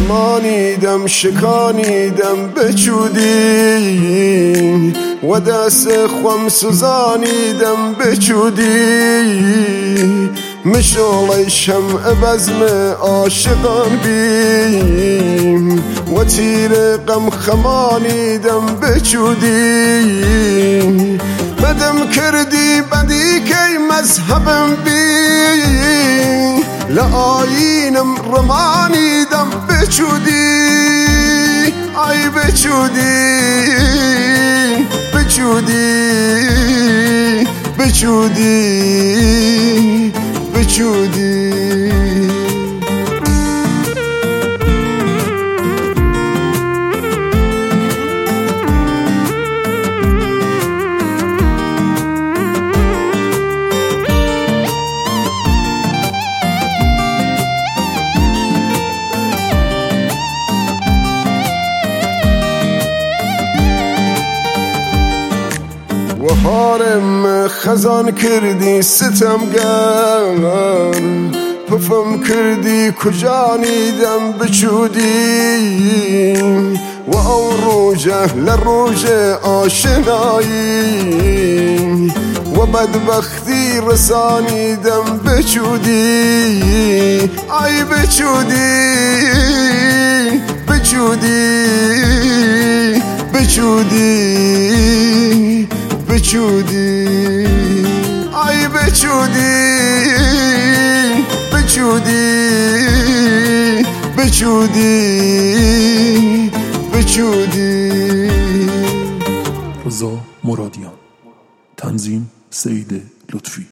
خمانیدم شکانیدم بچودی و دست خوام سوزانیدم بچودی مشغل شمع بزم عاشقان بیم و تیر غم خمانیدم بچودی بدم کردی بدی که مذهبم بی لآیینم رمانیدم بچودی ای بچودی بچودی بچودی بچودی و هارم خزان کردی ستمگر پفم کردی کجانیدم بچودی و او روجه لروج آشنایی و بدبختی رسانیدم بچودی ای بچودی بچودی بچودی بچودی ای بچودی بچودی بچودی بچودی. رضا مرادیان، تنظیم سعید لطفی.